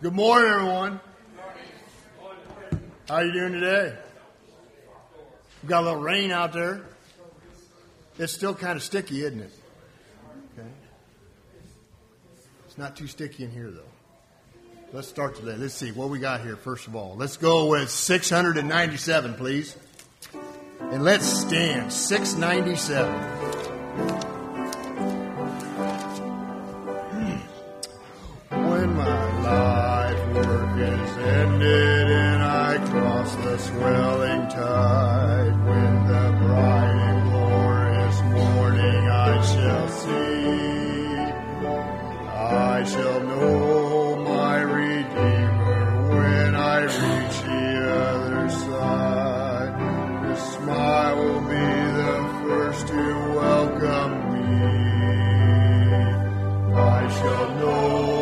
Good morning, everyone. How are you doing today? We've got a little rain out there. It's still kind of sticky, isn't it? Okay. It's not too sticky in here, though. Let's start today. Let's see what we got here, first of all. Let's go with 697, please. And let's stand. 697. When my life work is ended and I cross the swelling tide, when the bright and glorious morning I shall see, I shall know my Redeemer when I reach the other side. His smile will be the first to welcome me. I shall know.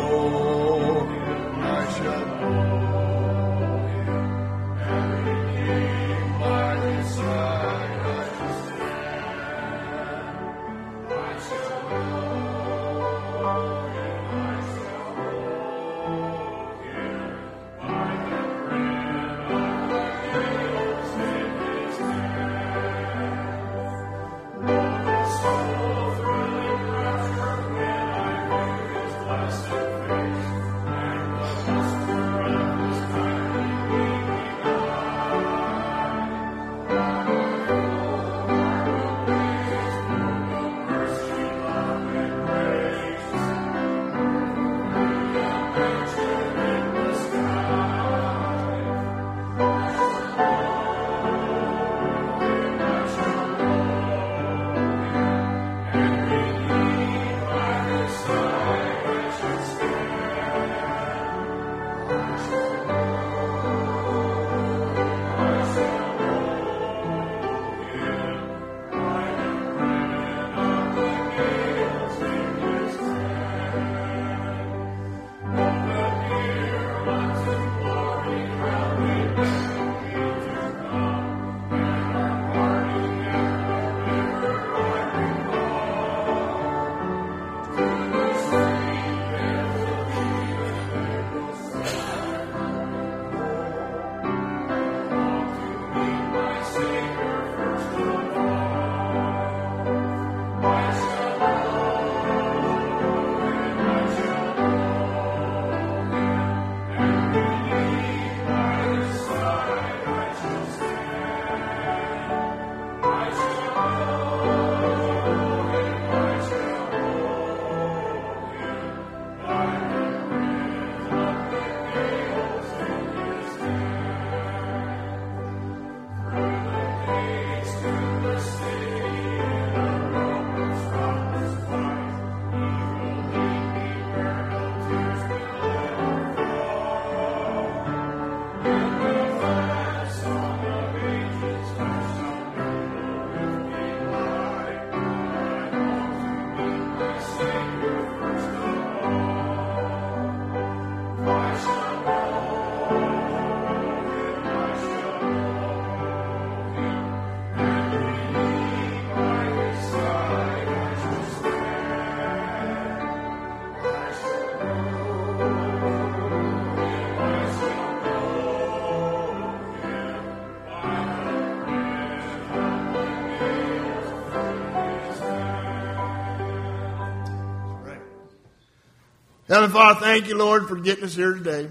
Heavenly Father, thank you, Lord, for getting us here today.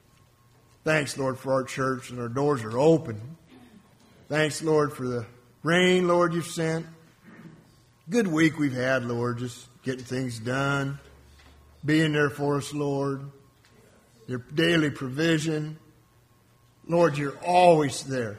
Thanks, Lord, for our church and our doors are open. Thanks, Lord, for the rain, Lord, you've sent. Good week we've had, Lord, just getting things done, being there for us, Lord. Your daily provision. Lord, you're always there.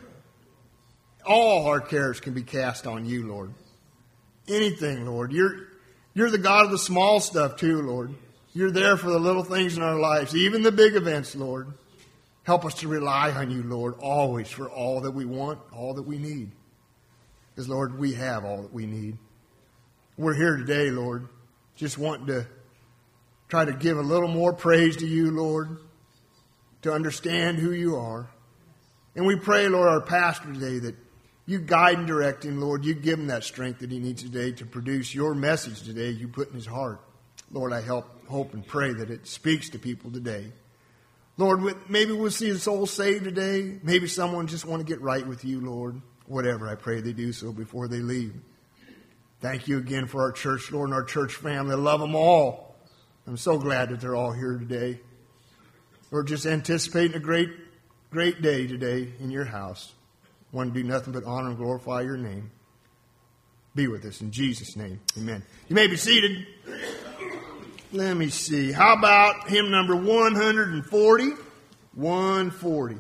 All our cares can be cast on you, Lord. Anything, Lord. You're the God of the small stuff, too, Lord. You're there for the little things in our lives, even the big events, Lord. Help us to rely on you, Lord, always for all that we want, all that we need. Because, Lord, we have all that we need. We're here today, Lord, just wanting to try to give a little more praise to you, Lord, to understand who you are. And we pray, Lord, our pastor today, that you guide and direct him, Lord. You give him that strength that he needs today to produce your message today you put in his heart. Lord, I hope and pray that it speaks to people today. Lord, maybe we'll see a soul saved today. Maybe someone just want to get right with you, Lord. Whatever, I pray they do so before they leave. Thank you again for our church, Lord, and our church family. I love them all. I'm so glad that they're all here today. We're just anticipating a great day today in your house. Want to do nothing but honor and glorify your name. Be with us in Jesus' name. Amen. You may be seated. Let me see. How about hymn number 140? 140.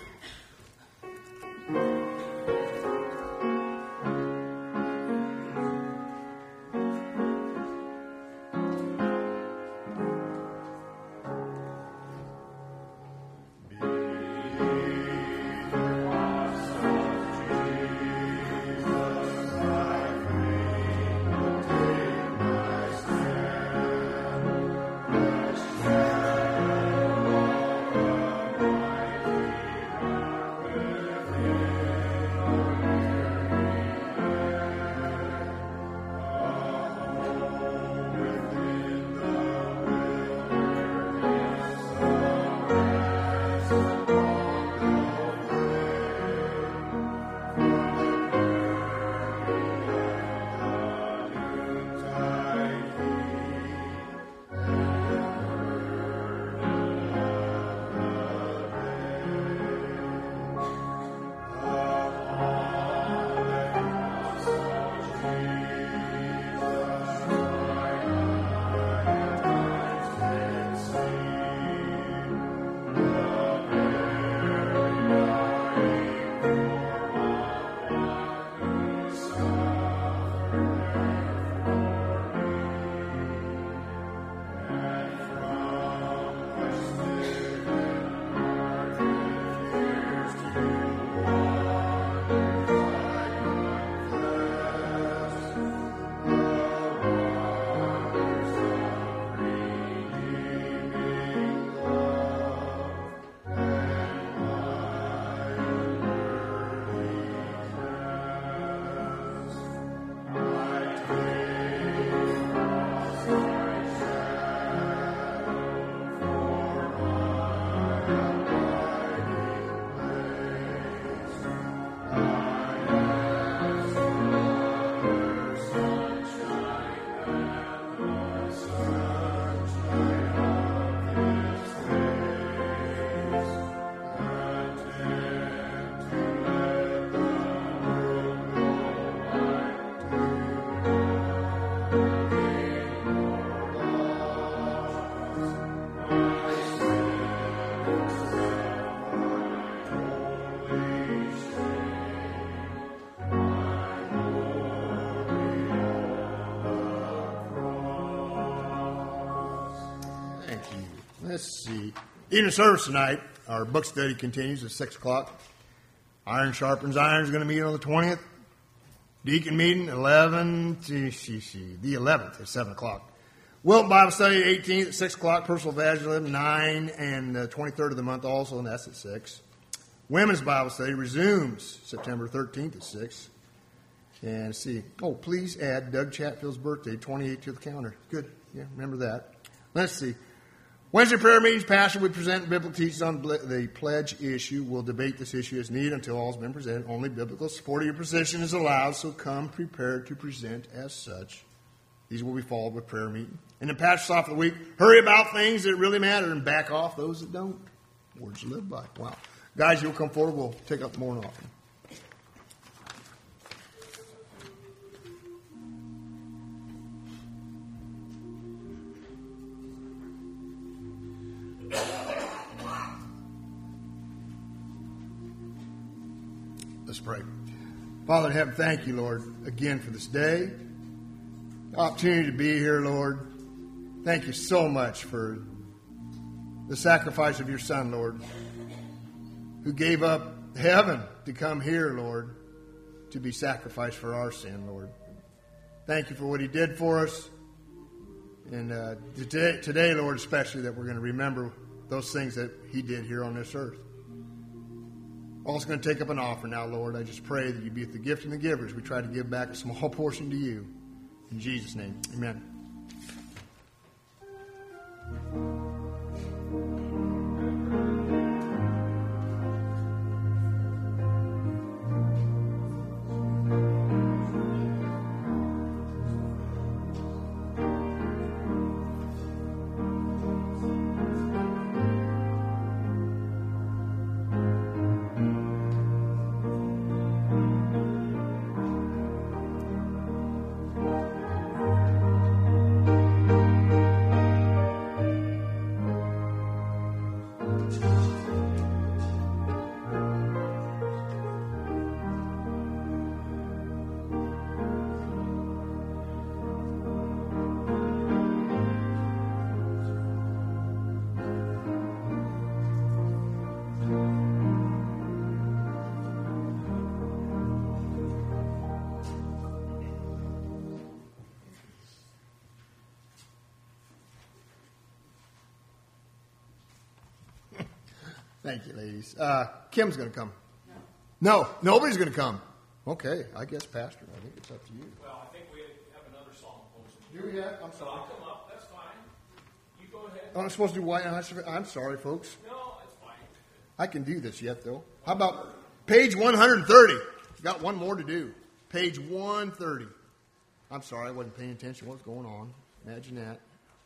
Let's see. Evening service tonight, our book study continues at 6 o'clock. Iron Sharpens Iron is going to meet on the 20th. Deacon meeting, the 11th at 7 o'clock. Wilton Bible study, 18th at 6 o'clock. Personal evangelism, 9, and the 23rd of the month also, and that's at 6. Women's Bible study resumes September 13th at 6. And see. Oh, please add Doug Chatfield's birthday, 28, to the calendar. Good. Yeah, remember that. Let's see. Wednesday prayer meetings, Pastor would present biblical teachings on the pledge issue. We'll debate this issue as needed until all has been presented. Only biblical support of your position is allowed, so come prepared to present as such. These will be followed with prayer meeting. And then Pastor's off of the week. Hurry about things that really matter and back off those that don't. Words to live by. Wow. Guys, you'll come forward. We'll take up the morning offering. Let's pray. Father in heaven, thank you, Lord, again for this day. The opportunity to be here, Lord. Thank you so much for the sacrifice of your Son, Lord, who gave up heaven to come here, Lord, to be sacrificed for our sin, Lord. Thank you for what he did for us. And today, Lord, especially, that we're going to remember those things that he did here on this earth. Also going to take up an offering now, Lord. I just pray that you be with the gift and the givers. We try to give back a small portion to you. In Jesus' name, amen. Thank you, ladies. Kim's going to come. No, nobody's going to come. Okay, I guess, Pastor, I think it's up to you. Well, I think we have another song posted. Do we have? I'm So sorry. I'll come up. That's fine. You go ahead. Oh, I'm supposed to do white. I'm sorry, folks. No, it's fine. I can do this yet, though. How about page 130? Got one more to do. Page 130. I'm sorry, I wasn't paying attention to what's going on. Imagine that.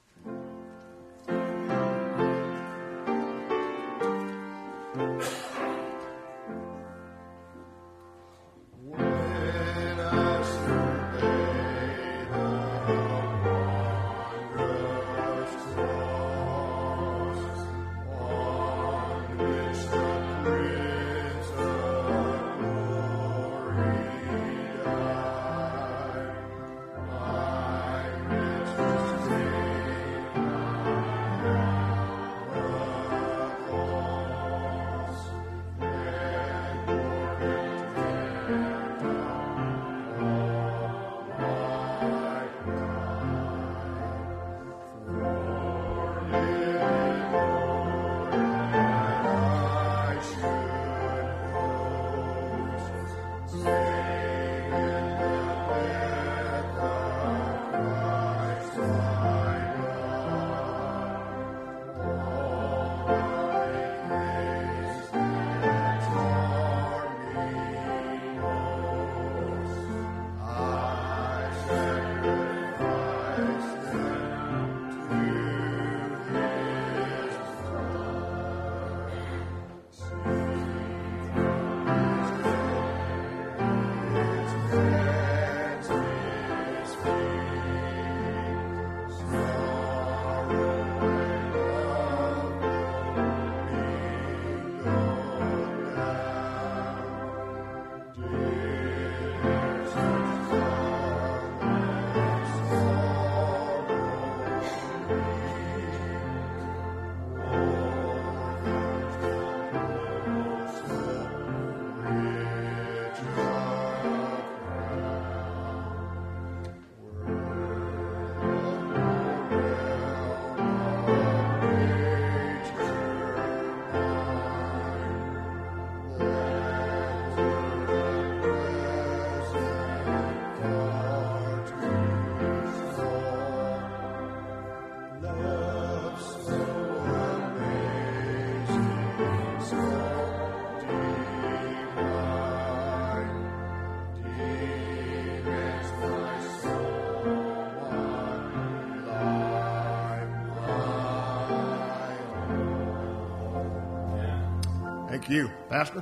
Thank you. Pastor?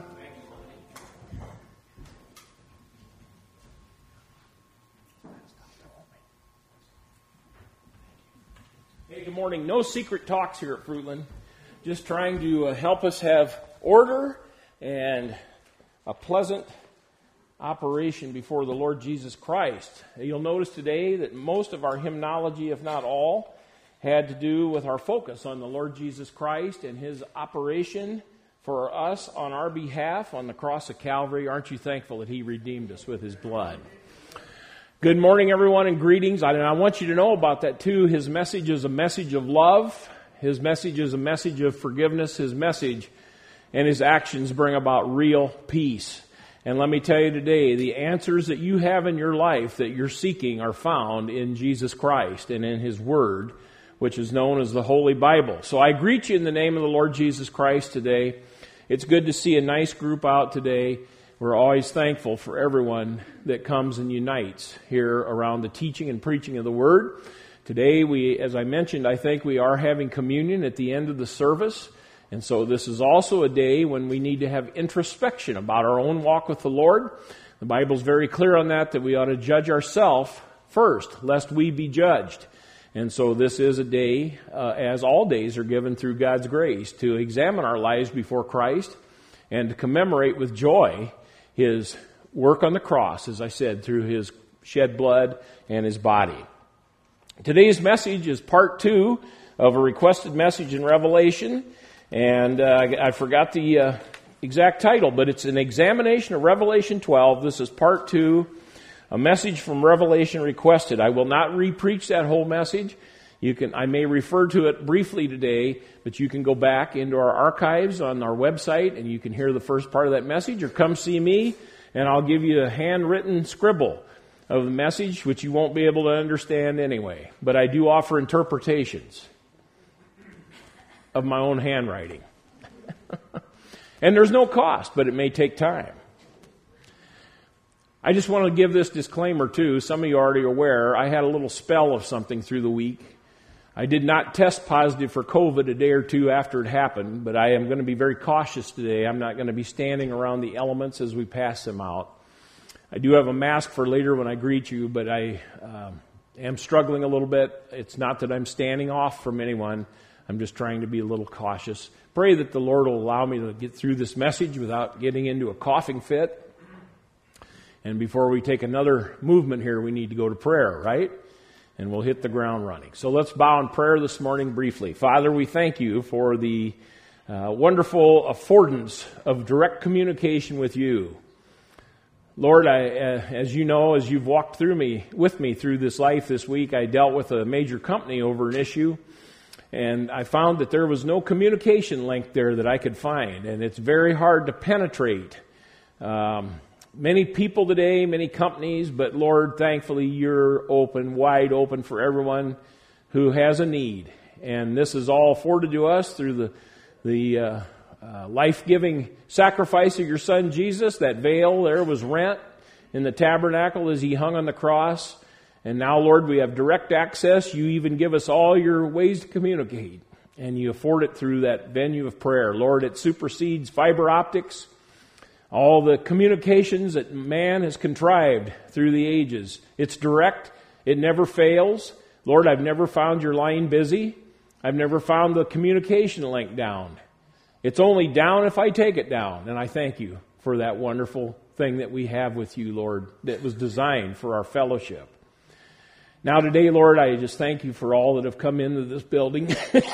Hey, good morning. No secret talks here at Fruitland. Just trying to help us have order and a pleasant operation before the Lord Jesus Christ. You'll notice today that most of our hymnology, if not all, had to do with our focus on the Lord Jesus Christ and His operation for us on our behalf on the cross of Calvary. Aren't you thankful that He redeemed us with His blood? Good morning, everyone, and greetings. I want you to know about that, too. His message is a message of love. His message is a message of forgiveness. His message and His actions bring about real peace. And let me tell you today, the answers that you have in your life that you're seeking are found in Jesus Christ and in His Word, which is known as the Holy Bible. So I greet you in the name of the Lord Jesus Christ today. It's good to see a nice group out today. We're always thankful for everyone that comes and unites here around the teaching and preaching of the Word. Today, as I mentioned, I think we are having communion at the end of the service. And so this is also a day when we need to have introspection about our own walk with the Lord. The Bible's very clear on that we ought to judge ourselves first, lest we be judged. And so this is a day, as all days are given through God's grace, to examine our lives before Christ and to commemorate with joy His work on the cross, as I said, through His shed blood and His body. Today's message is part 2 of a requested message in Revelation. And I forgot the exact title, but it's an examination of Revelation 12. This is part 2. A message from Revelation requested. I will not re-preach that whole message. I may refer to it briefly today, but you can go back into our archives on our website and you can hear the first part of that message, or come see me and I'll give you a handwritten scribble of the message, which you won't be able to understand anyway. But I do offer interpretations of my own handwriting. And there's no cost, but it may take time. I just want to give this disclaimer too. Some of you are already aware, I had a little spell of something through the week. I did not test positive for COVID a day or two after it happened, but I am going to be very cautious today. I'm not going to be standing around the elements as we pass them out. I do have a mask for later when I greet you, but I am struggling a little bit. It's not that I'm standing off from anyone. I'm just trying to be a little cautious. Pray that the Lord will allow me to get through this message without getting into a coughing fit. And before we take another movement here, we need to go to prayer, right? And we'll hit the ground running. So let's bow in prayer this morning briefly. Father, we thank you for the wonderful affordance of direct communication with you. Lord, as you know, as you've walked with me through this life this week, I dealt with a major company over an issue. And I found that there was no communication link there that I could find. And it's very hard to penetrate. Many people today, many companies, but Lord, thankfully you're open, wide open for everyone who has a need. And this is all afforded to us through the life-giving sacrifice of your Son Jesus. That veil there was rent in the tabernacle as he hung on the cross. And now, Lord, we have direct access. You even give us all your ways to communicate. And you afford it through that venue of prayer. Lord, it supersedes fiber optics, all the communications that man has contrived through the ages. It's direct. It never fails. Lord, I've never found your line busy. I've never found the communication link down. It's only down if I take it down. And I thank you for that wonderful thing that we have with you, Lord, that was designed for our fellowship. Now today, Lord, I just thank you for all that have come into this building.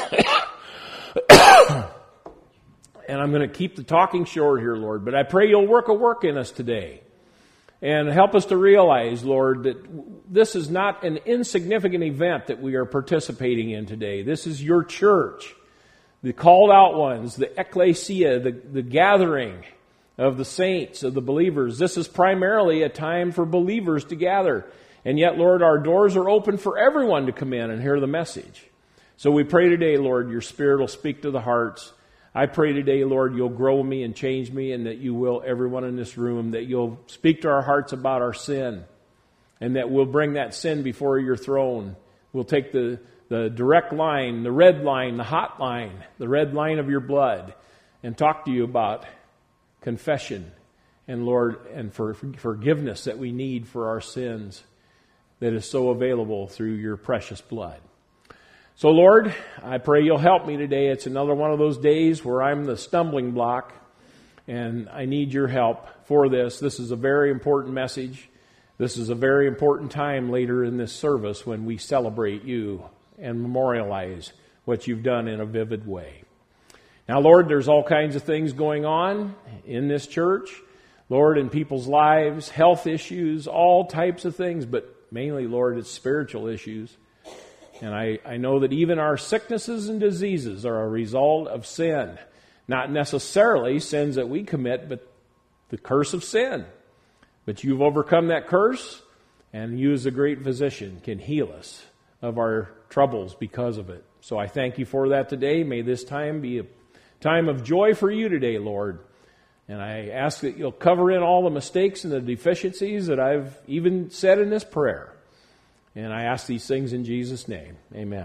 And I'm going to keep the talking short here, Lord, but I pray you'll work a work in us today. And help us to realize, Lord, that this is not an insignificant event that we are participating in today. This is your church, the called out ones, the ecclesia, the gathering of the saints, of the believers. This is primarily a time for believers to gather. And yet, Lord, our doors are open for everyone to come in and hear the message. So we pray today, Lord, your Spirit will speak to the hearts. I pray today, Lord, you'll grow me and change me, and that you will, everyone in this room, that you'll speak to our hearts about our sin, and that we'll bring that sin before your throne. We'll take the direct line, the red line, the hot line, the red line of your blood, and talk to you about confession and, Lord, and for forgiveness that we need for our sins that is so available through your precious blood. So, Lord, I pray you'll help me today. It's another one of those days where I'm the stumbling block, and I need your help for this. This is a very important message. This is a very important time later in this service when we celebrate you and memorialize what you've done in a vivid way. Now, Lord, there's all kinds of things going on in this church, Lord, in people's lives, health issues, all types of things, but mainly, Lord, it's spiritual issues. And I know that even our sicknesses and diseases are a result of sin. Not necessarily sins that we commit, but the curse of sin. But you've overcome that curse, and you as a great physician can heal us of our troubles because of it. So I thank you for that today. May this time be a time of joy for you today, Lord. And I ask that you'll cover in all the mistakes and the deficiencies that I've even said in this prayer. And I ask these things in Jesus' name. Amen.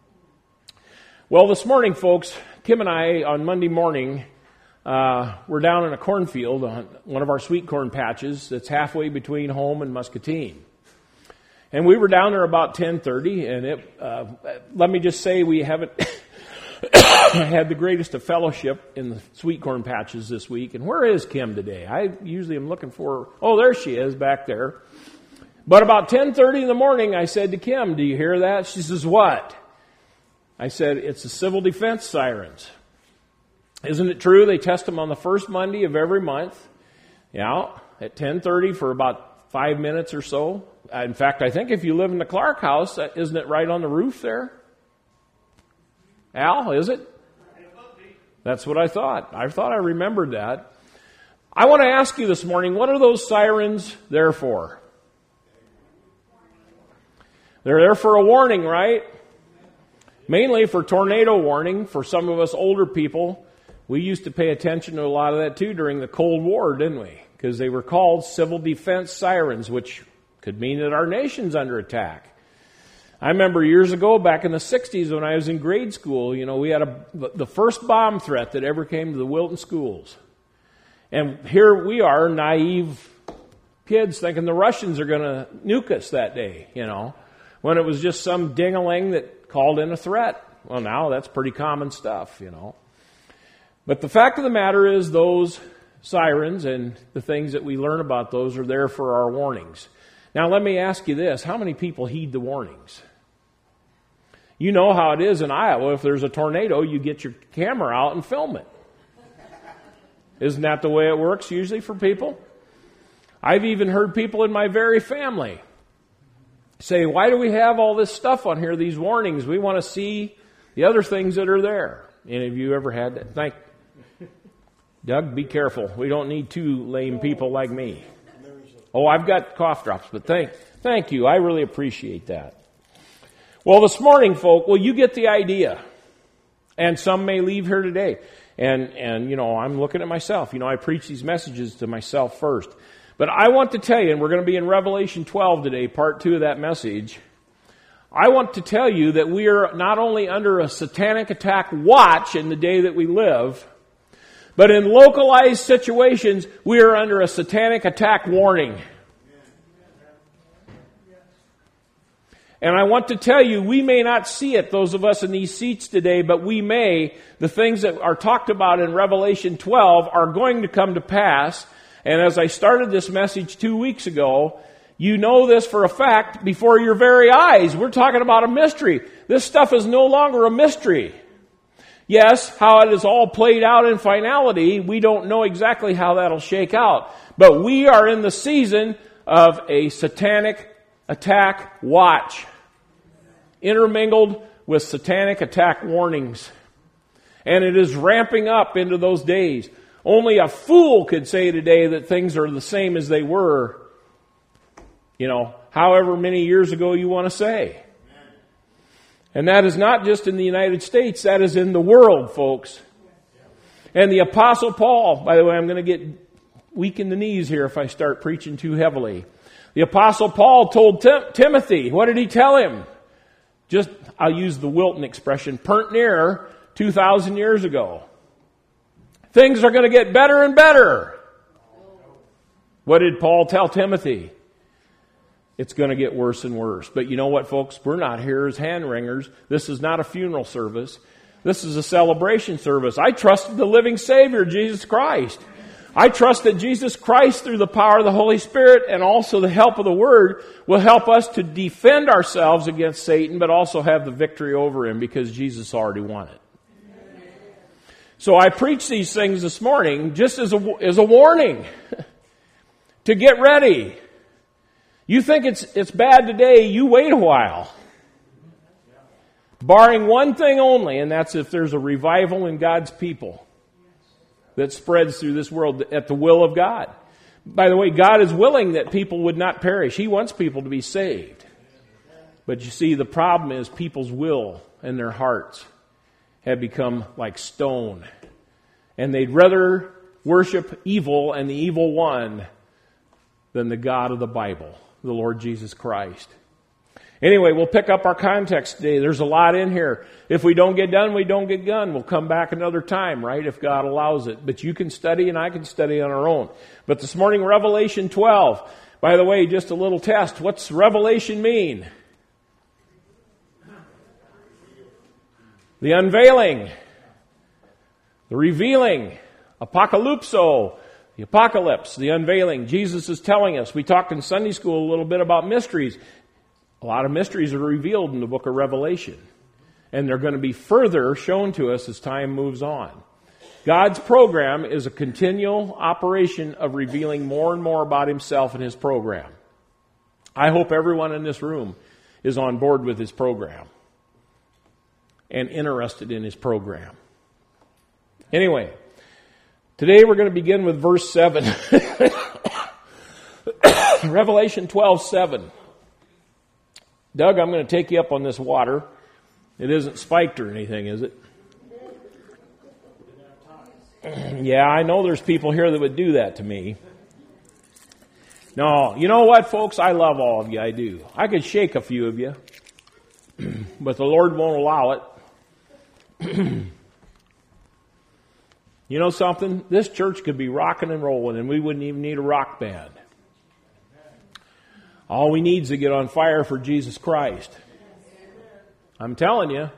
Well, this morning, folks, Kim and I, on Monday morning, we're down in a cornfield on one of our sweet corn patches that's halfway between home and Muscatine. And we were down there about 10:30, and let me just say we haven't had the greatest of fellowship in the sweet corn patches this week. And where is Kim today? I usually am looking for her. Oh, there she is back there. But about 10:30 in the morning, I said to Kim, "Do you hear that?" She says, "What?" I said, "It's the civil defense sirens. Isn't it true they test them on the first Monday of every month?" Yeah, at 10:30 for about 5 minutes or so. In fact, I think if you live in the Clark house, isn't it right on the roof there? Al, is it? That's what I thought. I thought I remembered that. I want to ask you this morning, what are those sirens there for? They're there for a warning, right? Mainly for tornado warning. For some of us older people, we used to pay attention to a lot of that too during the Cold War, didn't we? Because they were called civil defense sirens, which could mean that our nation's under attack. I remember years ago, back in the 60s when I was in grade school, we had the first bomb threat that ever came to the Wilton schools. And here we are, naive kids, thinking the Russians are going to nuke us that day, when it was just some ding-a-ling that called in a threat. Well, now that's pretty common stuff, But the fact of the matter is those sirens and the things that we learn about those are there for our warnings. Now, let me ask you this. How many people heed the warnings? You know how it is in Iowa. If there's a tornado, you get your camera out and film it. Isn't that the way it works usually for people? I've even heard people in my very family say, why do we have all this stuff on here, these warnings? We want to see the other things that are there. Any of you ever had that? Doug, be careful. We don't need two lame people like me. Oh, I've got cough drops, but thank you. I really appreciate that. Well, this morning, folk, you get the idea. And some may leave here today. And I'm looking at myself. I preach these messages to myself first. But I want to tell you, and we're going to be in Revelation 12 today, part 2 of that message. I want to tell you that we are not only under a satanic attack watch in the day that we live, but in localized situations, we are under a satanic attack warning. And I want to tell you, we may not see it, those of us in these seats today, but we may. The things that are talked about in Revelation 12 are going to come to pass. And as I started this message 2 weeks ago, you know this for a fact before your very eyes. We're talking about a mystery. This stuff is no longer a mystery. Yes, how it is all played out in finality, we don't know exactly how that'll shake out. But we are in the season of a satanic attack watch, intermingled with satanic attack warnings. And it is ramping up into those days. Only a fool could say today that things are the same as they were, however many years ago you want to say. And that is not just in the United States, that is in the world, folks. And the Apostle Paul, by the way, I'm going to get weak in the knees here if I start preaching too heavily. The Apostle Paul told Timothy, what did he tell him? I'll use the Wilton expression, burnt near 2,000 years ago. Things are going to get better and better. What did Paul tell Timothy? It's going to get worse and worse. But you know what, folks? We're not here as hand-wringers. This is not a funeral service. This is a celebration service. I trust the living Savior, Jesus Christ. I trust that Jesus Christ, through the power of the Holy Spirit and also the help of the Word, will help us to defend ourselves against Satan, but also have the victory over him because Jesus already won it. So I preach these things this morning just as a warning to get ready. You think it's bad today, you wait a while. Barring one thing only, and that's if there's a revival in God's people that spreads through this world at the will of God. By the way, God is willing that people would not perish. He wants people to be saved. But you see, the problem is people's will and their hearts have become like stone. And they'd rather worship evil and the evil one than the God of the Bible, the Lord Jesus Christ. Anyway, we'll pick up our context today. There's a lot in here. If we don't get done, we don't get done. We'll come back another time, right, if God allows it. But you can study and I can study on our own. But this morning, Revelation 12. By the way, just a little test. What's Revelation mean? The unveiling, the revealing, apocalypso, the apocalypse, the unveiling. Jesus is telling us. We talked in Sunday school a little bit about mysteries. A lot of mysteries are revealed in the book of Revelation. And they're going to be further shown to us as time moves on. God's program is a continual operation of revealing more and more about himself and his program. I hope everyone in this room is on board with his program. and interested in his program. Anyway, today we're going to begin with verse 7. Revelation 12:7. Doug, I'm going to take you up on this water. It isn't spiked or anything, is it? Yeah, I know there's people here that would do that to me. No, you know what, folks? I love all of you. I do. I could shake a few of you, but the Lord won't allow it. You know something? This church could be rocking and rolling, and we wouldn't even need a rock band. All we need is to get on fire for Jesus Christ. I'm telling you,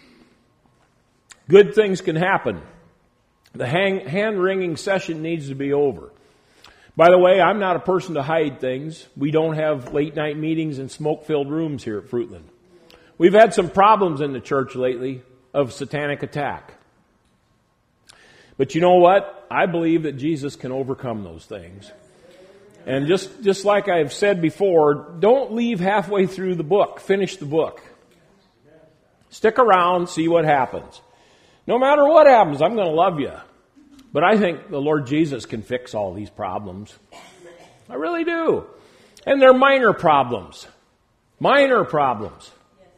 good things can happen. The hand-wringing session needs to be over. By the way, I'm not a person to hide things. We don't have late-night meetings in smoke-filled rooms here at Fruitland. We've had some problems in the church lately of satanic attack. But you know what? I believe that Jesus can overcome those things. And just like I've said before, don't leave halfway through the book. Finish the book. Stick around, see what happens. No matter what happens, I'm going to love you. But I think the Lord Jesus can fix all these problems. I really do. And they're minor problems. Minor problems.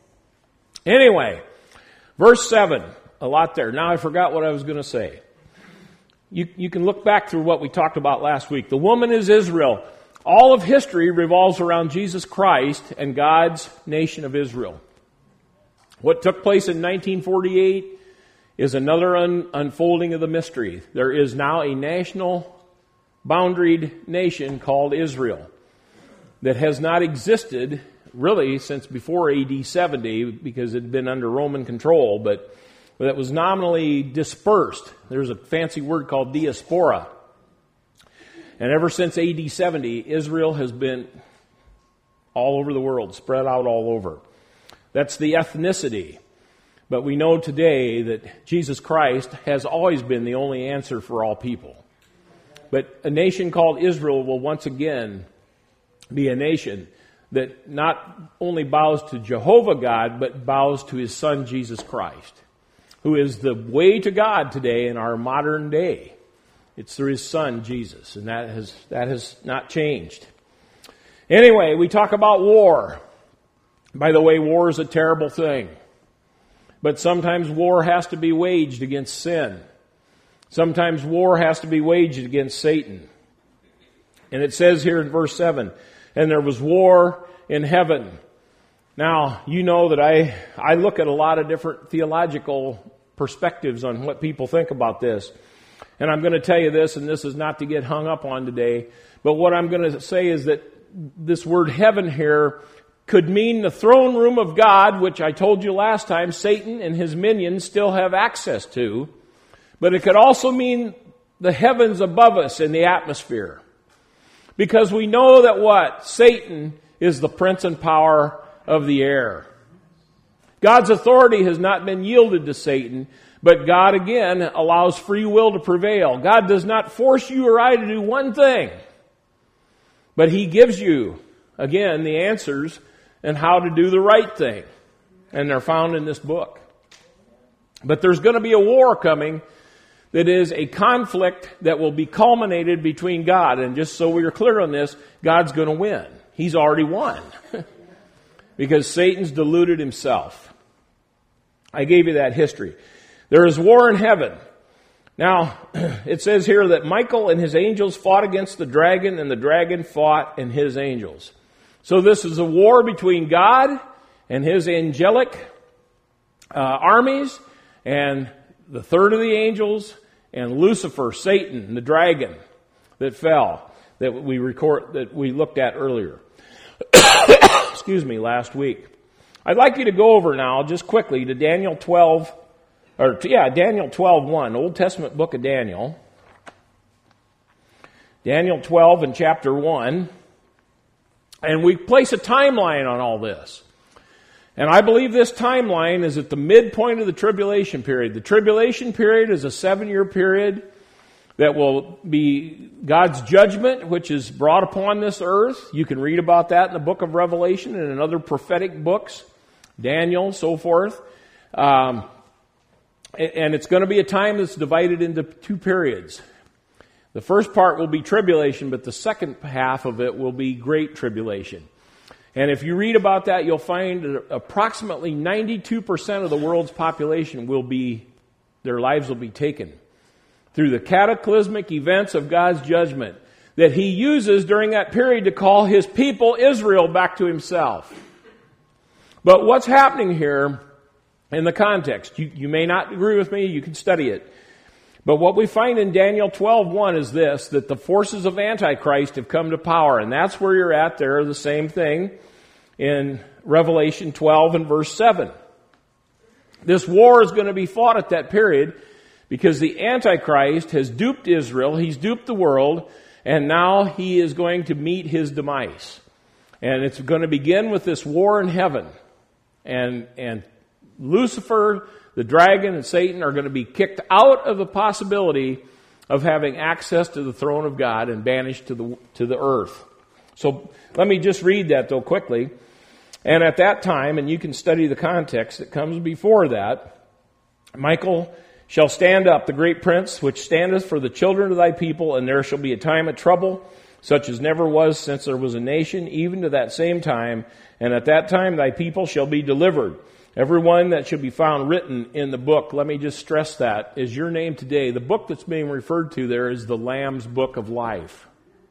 Anyway, verse 7, a lot there. Now I forgot what I was going to say. You can look back through what we talked about last week. The woman is Israel. All of history revolves around Jesus Christ and God's nation of Israel. What took place in 1948 is another unfolding of the mystery. There is now a national boundaried nation called Israel that has not existed really since before AD 70 because it had been under Roman control, but that was nominally dispersed. There's a fancy word called diaspora. And ever since AD 70, Israel has been all over the world, spread out all over. That's the ethnicity. But we know today that Jesus Christ has always been the only answer for all people. But a nation called Israel will once again be a nation that not only bows to Jehovah God, but bows to His Son Jesus Christ, who is the way to God today in our modern day. It's through His Son, Jesus, and that has not changed. Anyway, we talk about war. By the way, war is a terrible thing. But sometimes war has to be waged against sin. Sometimes war has to be waged against Satan. And it says here in verse 7, and there was war in heaven. Now, you know that I look at a lot of different theological perspectives on what people think about this. And I'm going to tell you this, and this is not to get hung up on today, but what I'm going to say is that this word heaven here could mean the throne room of God, which I told you last time Satan and his minions still have access to. But it could also mean the heavens above us in the atmosphere. Because we know that what? Satan is the prince and power of the air. God's authority has not been yielded to Satan, but God again allows free will to prevail. God does not force you or I to do one thing, but He gives you, again, the answers and how to do the right thing. And they're found in this book. But there's going to be a war coming that is a conflict that will be culminated between God. And just so we're clear on this, God's going to win. He's already won. Because Satan's deluded himself. I gave you that history. There is war in heaven. Now, it says here that Michael and his angels fought against the dragon, and the dragon fought and his angels. So this is a war between God and His angelic armies, and the third of the angels, and Lucifer, Satan, the dragon that fell, that we looked at earlier. Excuse me, last week. I'd like you to go over now, just quickly, to Daniel 12:1, Old Testament book of Daniel. Daniel 12 and chapter 1. And we place a timeline on all this. And I believe this timeline is at the midpoint of the tribulation period. The tribulation period is a 7-year period that will be God's judgment, which is brought upon this earth. You can read about that in the book of Revelation and in other prophetic books, Daniel, so forth. And it's going to be a time that's divided into two periods. The first part will be tribulation, but the second half of it will be great tribulation. And if you read about that, you'll find that approximately 92% of the world's population their lives will be taken through the cataclysmic events of God's judgment that He uses during that period to call His people, Israel, back to Himself. But what's happening here in the context, you may not agree with me, you can study it. But what we find in Daniel 12:1 is this, that the forces of Antichrist have come to power. And that's where you're at there, the same thing in Revelation 12 and verse 7. This war is going to be fought at that period because the Antichrist has duped Israel, he's duped the world, and now he is going to meet his demise. And it's going to begin with this war in heaven. And Lucifer, the dragon, and Satan are going to be kicked out of the possibility of having access to the throne of God and banished to the earth. So let me just read that though quickly. And at that time, and you can study the context that comes before that, Michael shall stand up, the great prince, which standeth for the children of thy people, and there shall be a time of trouble, such as never was since there was a nation, even to that same time. And at that time thy people shall be delivered. Every one that shall be found written in the book, let me just stress that, is your name today. The book that's being referred to there is the Lamb's Book of Life.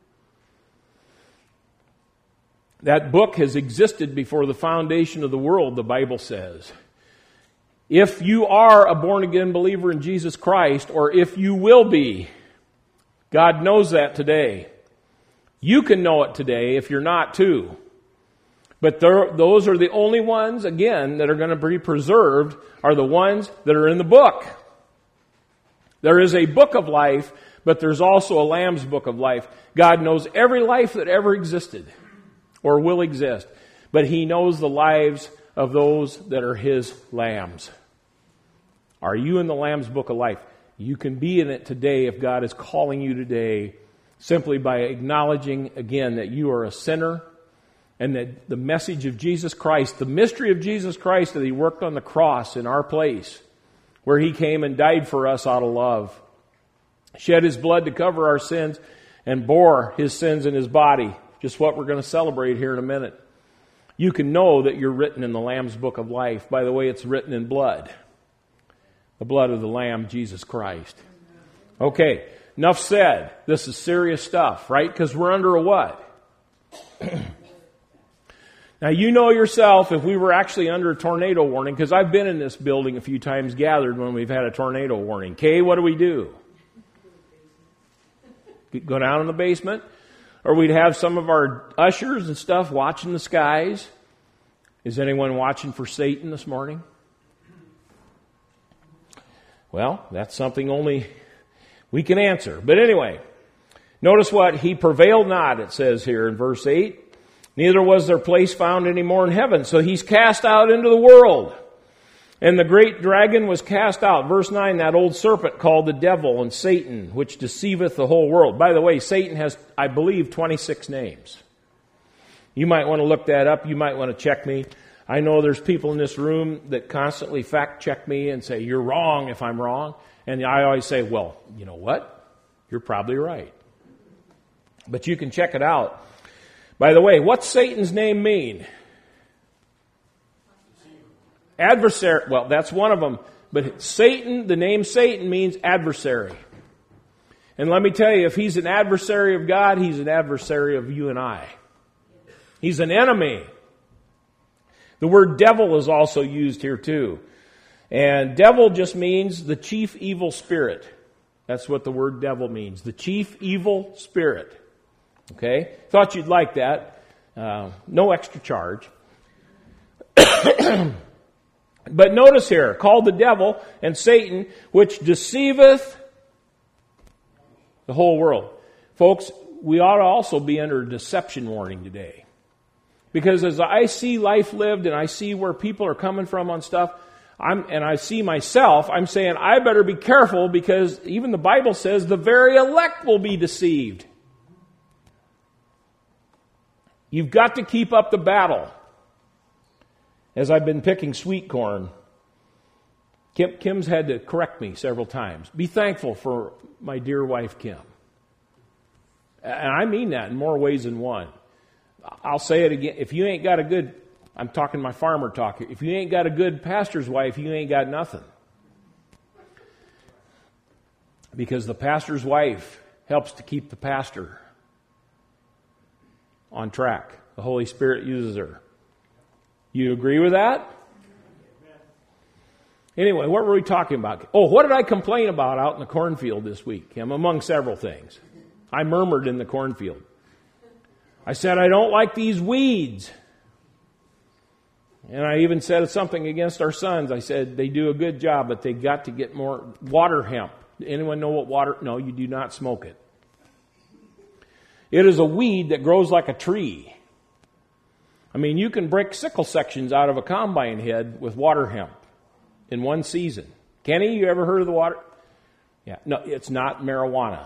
That book has existed before the foundation of the world, the Bible says. If you are a born-again believer in Jesus Christ, or if you will be, God knows that today. You can know it today if you're not too. But those are the only ones, again, that are going to be preserved, are the ones that are in the book. There is a book of life, but there's also a Lamb's Book of Life. God knows every life that ever existed or will exist, but He knows the lives of those that are His lambs. Are you in the Lamb's Book of Life? You can be in it today if God is calling you today, simply by acknowledging, again, that you are a sinner, and that the message of Jesus Christ, the mystery of Jesus Christ, that He worked on the cross in our place, where He came and died for us out of love, shed His blood to cover our sins, and bore His sins in His body, just what we're going to celebrate here in a minute. You can know that you're written in the Lamb's Book of Life. By the way, it's written in blood. The blood of the Lamb, Jesus Christ. Okay, enough said. This is serious stuff, right? Because we're under a what? Now, you know yourself, if we were actually under a tornado warning, because I've been in this building a few times gathered when we've had a tornado warning. Kay, what do? Go down in the basement? Or we'd have some of our ushers and stuff watching the skies. Is anyone watching for Satan this morning? Well, that's something only we can answer. But anyway, notice what? He prevailed not, it says here in verse 8. Neither was their place found any more in heaven. So he's cast out into the world. And the great dragon was cast out. Verse 9, that old serpent called the devil and Satan, which deceiveth the whole world. By the way, Satan has, I believe, 26 names. You might want to look that up. You might want to check me. I know there's people in this room that constantly fact check me and say, you're wrong if I'm wrong. And I always say, well, you know what? You're probably right. But you can check it out. By the way, what's Satan's name mean? Adversary. Well, that's one of them. But Satan, the name Satan means adversary. And let me tell you, if he's an adversary of God, he's an adversary of you and I. He's an enemy. The word devil is also used here too. And devil just means the chief evil spirit. That's what the word devil means. The chief evil spirit. Okay? Thought you'd like that. No extra charge. But notice here, called the devil and Satan, which deceiveth the whole world. Folks, we ought to also be under a deception warning today. Because as I see life lived and I see where people are coming from on stuff, and I see myself, I'm saying I better be careful, because even the Bible says the very elect will be deceived. You've got to keep up the battle. As I've been picking sweet corn, Kim's had to correct me several times. Be thankful for my dear wife, Kim. And I mean that in more ways than one. I'll say it again. If you ain't got a good, I'm talking my farmer talk here. If you ain't got a good pastor's wife, you ain't got nothing. Because the pastor's wife helps to keep the pastor on track. The Holy Spirit uses her. You agree with that? Anyway, what were we talking about? Oh, what did I complain about out in the cornfield this week, Kim? Among several things. I murmured in the cornfield. I said, I don't like these weeds. And I even said something against our sons. I said, they do a good job, but they got to get more water hemp. Anyone know what water? No, you do not smoke it. It is a weed that grows like a tree. I mean, you can break sickle sections out of a combine head with water hemp in one season. Kenny, you ever heard of the water? Yeah, no, it's not marijuana.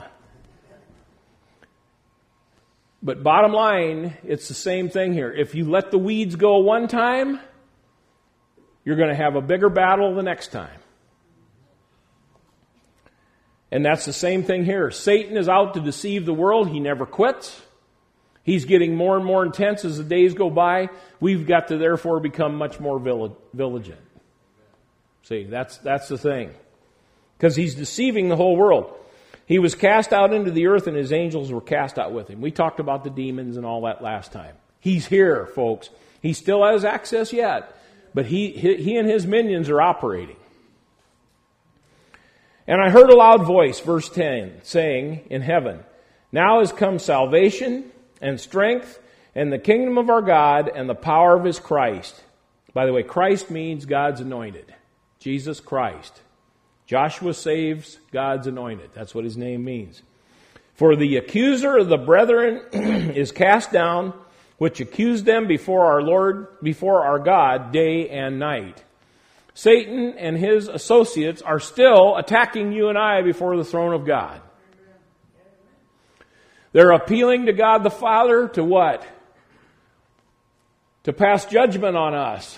But bottom line, it's the same thing here. If you let the weeds go one time, you're going to have a bigger battle the next time. And that's the same thing here. Satan is out to deceive the world. He never quits. He's getting more and more intense as the days go by. We've got to therefore become much more vigilant. See, that's the thing. Because he's deceiving the whole world. He was cast out into the earth and his angels were cast out with him. We talked about the demons and all that last time. He's here, folks. He still has access yet. But he and his minions are operating. And I heard a loud voice, verse 10, saying in heaven, now has come salvation and strength and the kingdom of our God and the power of his Christ. By the way, Christ means God's anointed. Jesus Christ. Joshua saves God's anointed. That's what his name means. For the accuser of the brethren is cast down, which accused them before our God, day and night. Satan and his associates are still attacking you and I before the throne of God. They're appealing to God the Father to what? To pass judgment on us.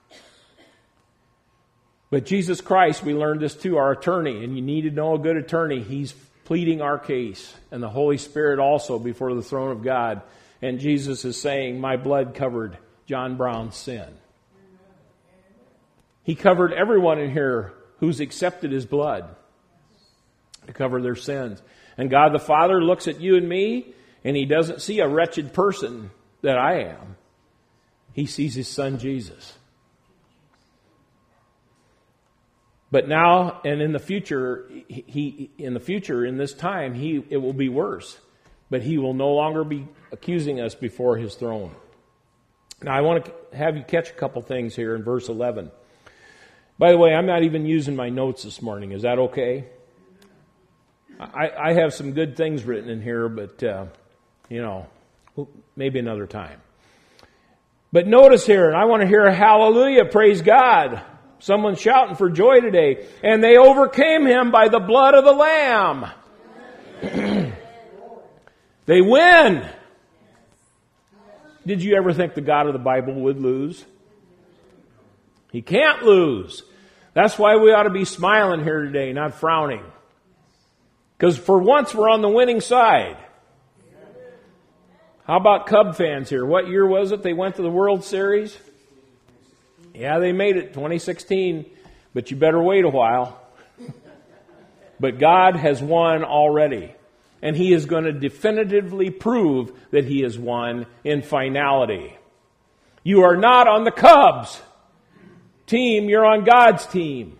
But Jesus Christ, we learned this too, our attorney, and you need to know a good attorney. He's pleading our case, and the Holy Spirit also before the throne of God. And Jesus is saying, my blood covered John Brown's sin. He covered everyone in here who's accepted his blood to cover their sins. And God the Father looks at you and me, and he doesn't see a wretched person that I am. He sees his son Jesus. But now and in the future, in this time, it will be worse. But he will no longer be accusing us before his throne. Now I want to have you catch a couple things here in verse 11. By the way, I'm not even using my notes this morning. Is that okay? I have some good things written in here, but, maybe another time. But notice here, and I want to hear a hallelujah, praise God. Someone's shouting for joy today. And they overcame him by the blood of the Lamb. They win. Did you ever think the God of the Bible would lose? He can't lose. That's why we ought to be smiling here today, not frowning. Because for once we're on the winning side. How about Cub fans here? What year was it they went to the World Series? Yeah, they made it 2016, but you better wait a while. But God has won already. And he is going to definitively prove that he has won in finality. You are not on the Cubs team, you're on God's team.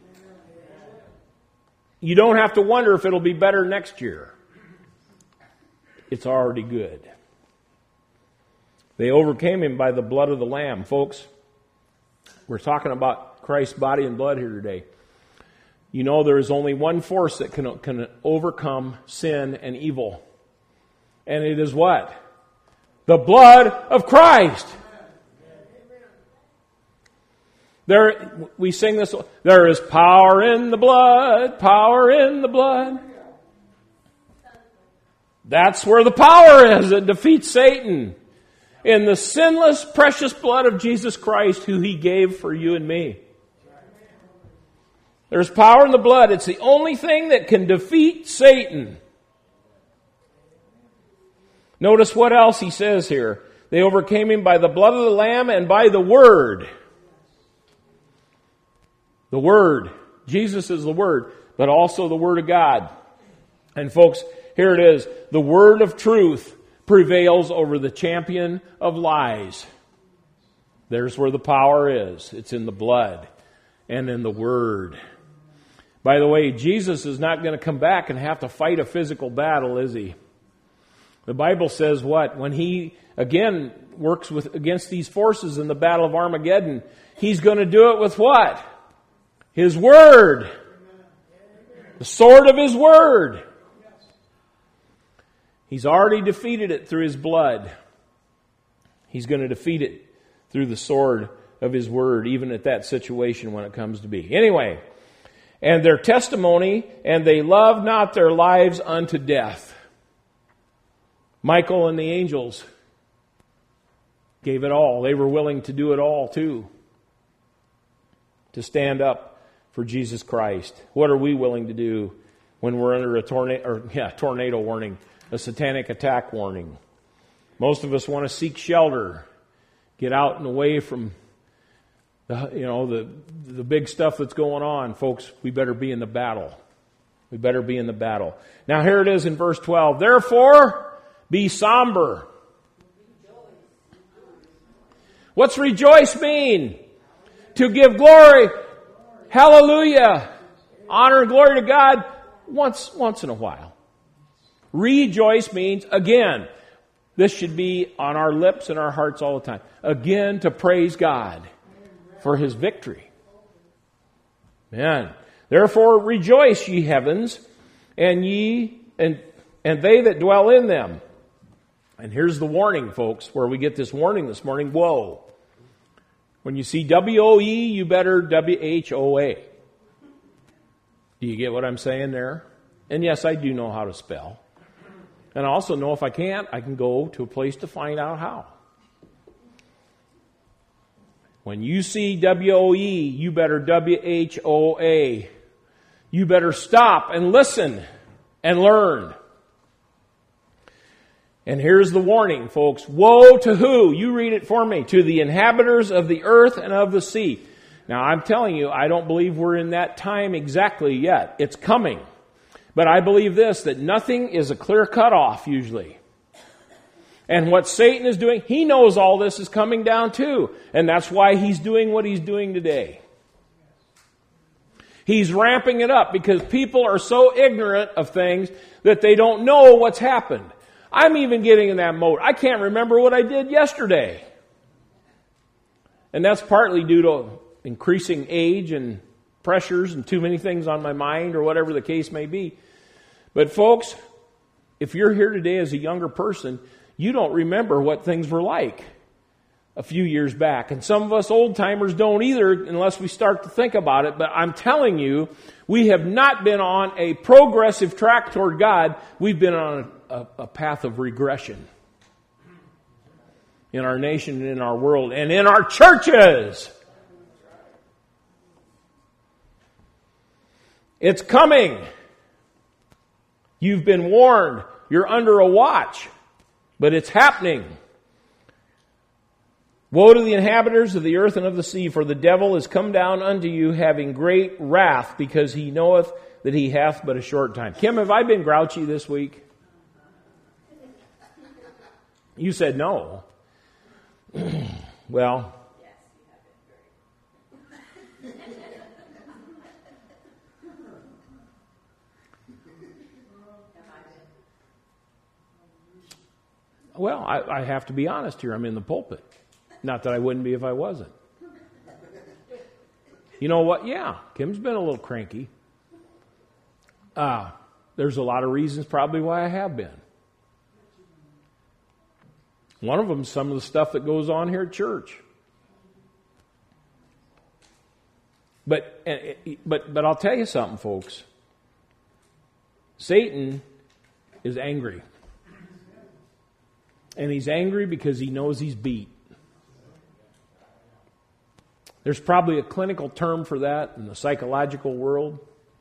You don't have to wonder if it'll be better next year. It's already good. They overcame him by the blood of the Lamb. Folks, we're talking about Christ's body and blood here today. You know there is only one force that can overcome sin and evil. And it is what? The blood of Christ. We sing this, there is power in the blood, power in the blood. That's where the power is. It defeats Satan. In the sinless, precious blood of Jesus Christ, who he gave for you and me. There's power in the blood. It's the only thing that can defeat Satan. Notice what else he says here. They overcame him by the blood of the Lamb and by the Word. The Word. Jesus is the Word, but also the Word of God. And folks, here it is. The Word of truth prevails over the champion of lies. There's where the power is. It's in the blood and in the Word. By the way, Jesus is not going to come back and have to fight a physical battle, is he? The Bible says what? When he, again, works against these forces in the battle of Armageddon, he's going to do it with what? His Word. The sword of his Word. He's already defeated it through his blood. He's going to defeat it through the sword of his Word, even at that situation when it comes to be. Anyway, and their testimony, and they loved not their lives unto death. Michael and the angels gave it all. They were willing to do it all too, to stand up for Jesus Christ. What are we willing to do when we're under a tornado warning, a satanic attack warning? Most of us want to seek shelter, get out and away from the big stuff that's going on. Folks, we better be in the battle. We better be in the battle. Now here it is in verse 12. Therefore, be somber. What's rejoice mean? To give glory, hallelujah, honor and glory to God once in a while. Rejoice means, again, this should be on our lips and our hearts all the time. Again, to praise God for His victory. Amen. Therefore rejoice, ye heavens, and they that dwell in them. And here's the warning, folks, where we get this warning this morning. Whoa. When you see W-O-E, you better W-H-O-A. Do you get what I'm saying there? And yes, I do know how to spell. And I also know if I can't, I can go to a place to find out how. When you see W-O-E, you better W-H-O-A. You better stop and listen and learn. And here's the warning, folks. Woe to who? You read it for me. To the inhabitants of the earth and of the sea. Now, I'm telling you, I don't believe we're in that time exactly yet. It's coming. But I believe this, that nothing is a clear cutoff usually. And what Satan is doing, he knows all this is coming down too. And that's why he's doing what he's doing today. He's ramping it up because people are so ignorant of things that they don't know what's happened. I'm even getting in that mode. I can't remember what I did yesterday. And that's partly due to increasing age and pressures and too many things on my mind or whatever the case may be. But folks, if you're here today as a younger person, you don't remember what things were like a few years back. And some of us old-timers don't either unless we start to think about it. But I'm telling you, we have not been on a progressive track toward God. We've been on a path of regression in our nation and in our world and in our churches. It's coming. You've been warned. You're under a watch. But it's happening. Woe to the inhabitants of the earth and of the sea, for the devil is come down unto you having great wrath, because he knoweth that he hath but a short time. Kim, have I been grouchy this week? You said no. Well, well, I have to be honest here. I'm in the pulpit. Not that I wouldn't be if I wasn't. You know what? Yeah, Kim's been a little cranky. There's a lot of reasons probably why I have been. One of them is some of the stuff that goes on here at church. But I'll tell you something, folks. Satan is angry. And he's angry because he knows he's beat. There's probably a clinical term for that in the psychological world.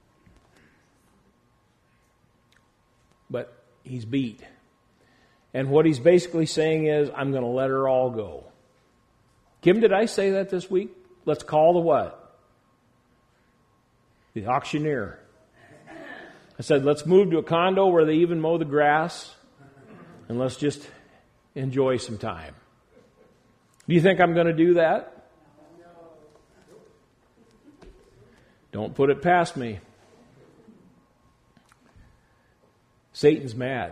But he's beat. And what he's basically saying is, I'm going to let her all go. Kim, did I say that this week? Let's call the what? The auctioneer. I said, let's move to a condo where they even mow the grass, and let's just enjoy some time. Do you think I'm going to do that? Don't put it past me. Satan's mad.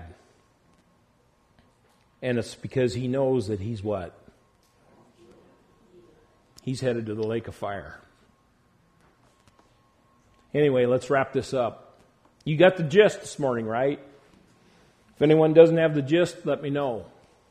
And it's because he knows that he's what? He's headed to the lake of fire. Anyway, let's wrap this up. You got the gist this morning, right? If anyone doesn't have the gist, let me know.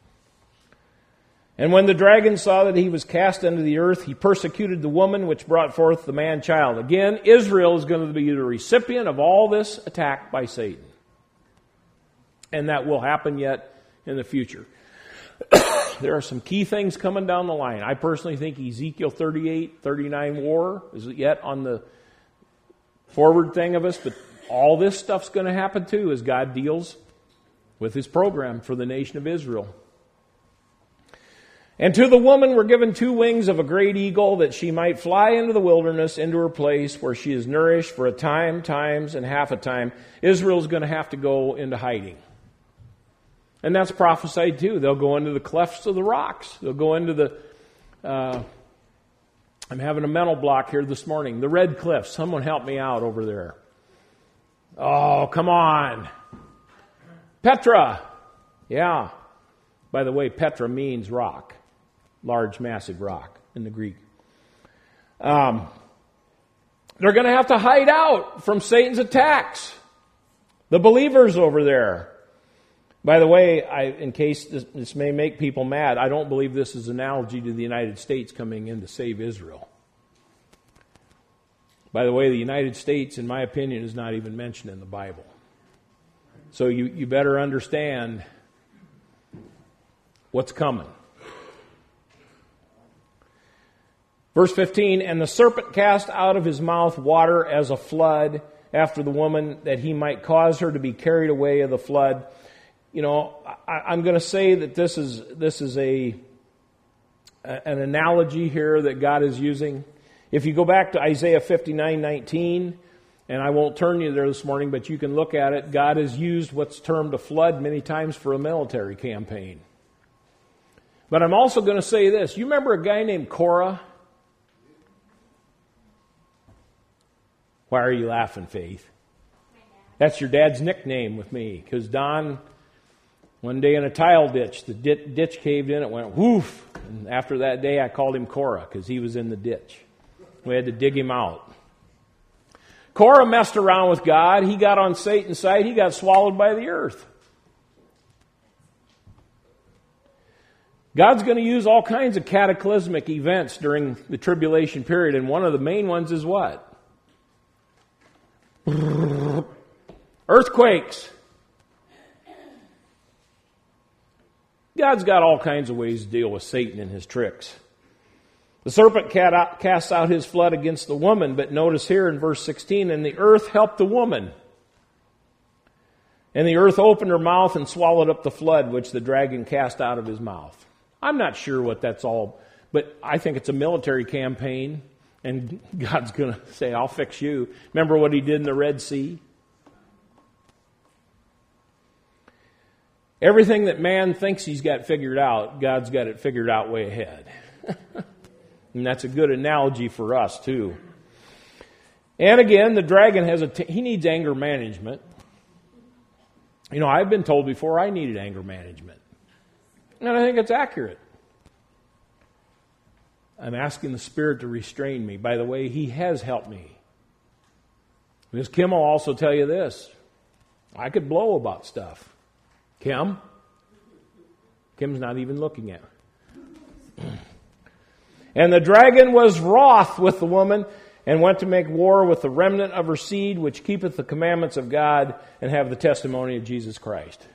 And when the dragon saw that he was cast into the earth, he persecuted the woman which brought forth the man-child. Again, Israel is going to be the recipient of all this attack by Satan. And that will happen yet in the future. There are some key things coming down the line. I personally think Ezekiel 38, 39 war is yet on the forward thing of us, but all this stuff's going to happen too as God deals with his program for the nation of Israel. And to the woman were given 2 wings of a great eagle, that she might fly into the wilderness, into her place where she is nourished for a time, times, and half a time. Israel's going to have to go into hiding. And that's prophesied too. They'll go into the clefts of the rocks. They'll go into the... I'm having a mental block here this morning. The Red Cliffs. Someone help me out over there. Oh, come on. Petra. Yeah. By the way, Petra means rock. Large, massive rock in the Greek. They're going to have to hide out from Satan's attacks. The believers over there. By the way, in case this may make people mad, I don't believe this is an analogy to the United States coming in to save Israel. By the way, the United States, in my opinion, is not even mentioned in the Bible. So you better understand what's coming. Verse 15, and the serpent cast out of his mouth water as a flood after the woman, that he might cause her to be carried away of the flood. You know, I'm going to say that this is an analogy here that God is using. If you go back to Isaiah 59:19, and I won't turn you there this morning, but you can look at it, God has used what's termed a flood many times for a military campaign. But I'm also going to say this. You remember a guy named Korah? Why are you laughing, Faith? That's your dad's nickname with me, because Don... One day in a tile ditch, the ditch caved in, it went whoof. And after that day, I called him Korah because he was in the ditch. We had to dig him out. Korah messed around with God. He got on Satan's side. He got swallowed by the earth. God's going to use all kinds of cataclysmic events during the tribulation period, and one of the main ones is what? Earthquakes. God's got all kinds of ways to deal with Satan and his tricks. The serpent casts out his flood against the woman, but notice here in verse 16, and the earth helped the woman. And the earth opened her mouth and swallowed up the flood which the dragon cast out of his mouth. I'm not sure what that's all, but I think it's a military campaign, and God's going to say, I'll fix you. Remember what he did in the Red Sea? Everything that man thinks he's got figured out, God's got it figured out way ahead. And that's a good analogy for us, too. And again, the dragon he needs anger management. You know, I've been told before I needed anger management. And I think it's accurate. I'm asking the Spirit to restrain me. By the way, he has helped me. Ms. Kim will also tell you this. I could blow about stuff. Kim? Kim's not even looking at me. And the dragon was wroth with the woman, and went to make war with the remnant of her seed, which keepeth the commandments of God, and have the testimony of Jesus Christ.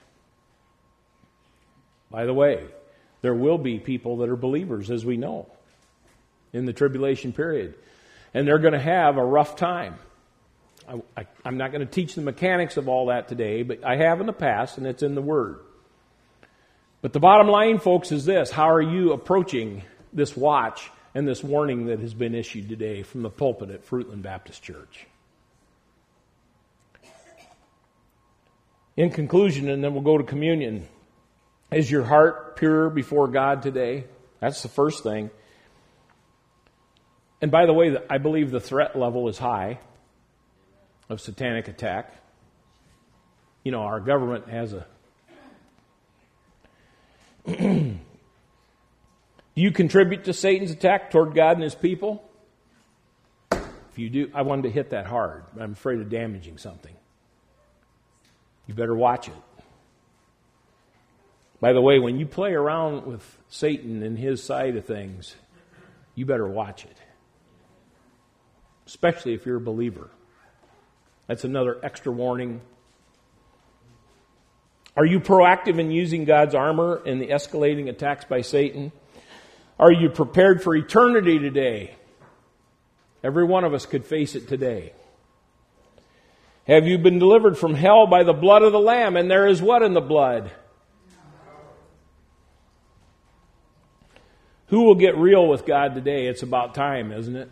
By the way, there will be people that are believers, as we know. in the tribulation period. And they're going to have a rough time. I'm not going to teach the mechanics of all that today, but I have in the past, and it's in the Word. But the bottom line, folks, is this. How are you approaching this watch and this warning that has been issued today from the pulpit at Fruitland Baptist Church? In conclusion, and then we'll go to communion, is your heart pure before God today? That's the first thing. And by the way, I believe the threat level is high of satanic attack. You know, our government has a... Do you contribute to Satan's attack toward God and His people? If you do, I wanted to hit that hard. I'm afraid of damaging something. You better watch it. By the way, when you play around with Satan and his side of things, you better watch it. Especially if you're a believer. That's another extra warning. Are you proactive in using God's armor in the escalating attacks by Satan? Are you prepared for eternity today? Every one of us could face it today. Have you been delivered from hell by the blood of the Lamb? And there is what in the blood? Who will get real with God today? It's about time, isn't it?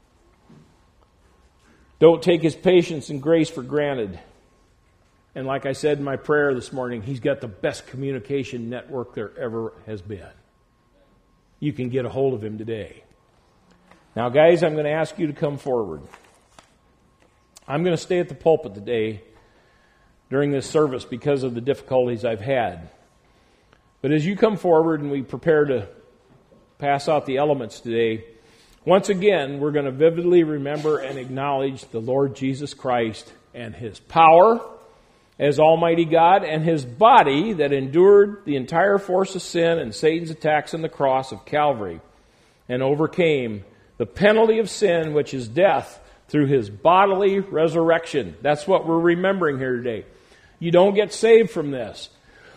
Don't take His patience and grace for granted. And like I said in my prayer this morning, He's got the best communication network there ever has been. You can get a hold of Him today. Now, guys, I'm going to ask you to come forward. I'm going to stay at the pulpit today during this service because of the difficulties I've had. But as you come forward and we prepare to pass out the elements today, once again, we're going to vividly remember and acknowledge the Lord Jesus Christ and His power as Almighty God and His body that endured the entire force of sin and Satan's attacks on the cross of Calvary and overcame the penalty of sin, which is death, through His bodily resurrection. That's what we're remembering here today. You don't get saved from this.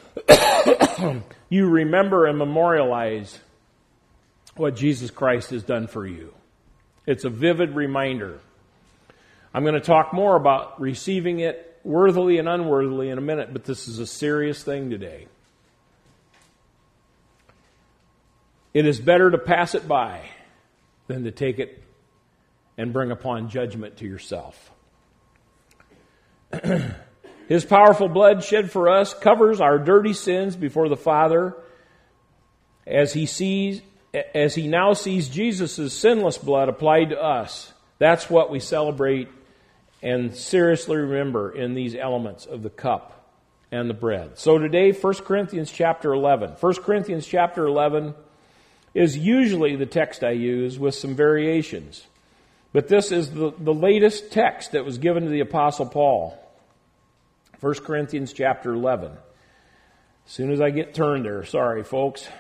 You remember and memorialize what Jesus Christ has done for you. It's a vivid reminder. I'm going to talk more about receiving it worthily and unworthily in a minute, but this is a serious thing today. It is better to pass it by than to take it and bring upon judgment to yourself. His powerful blood shed for us covers our dirty sins before the Father as He now sees Jesus' sinless blood applied to us. That's what we celebrate and seriously remember in these elements of the cup and the bread. So today, 1 Corinthians chapter 11. 1 Corinthians chapter 11 is usually the text I use with some variations. But this is the latest text that was given to the Apostle Paul. 1 Corinthians chapter 11. As soon as I get turned there, sorry folks.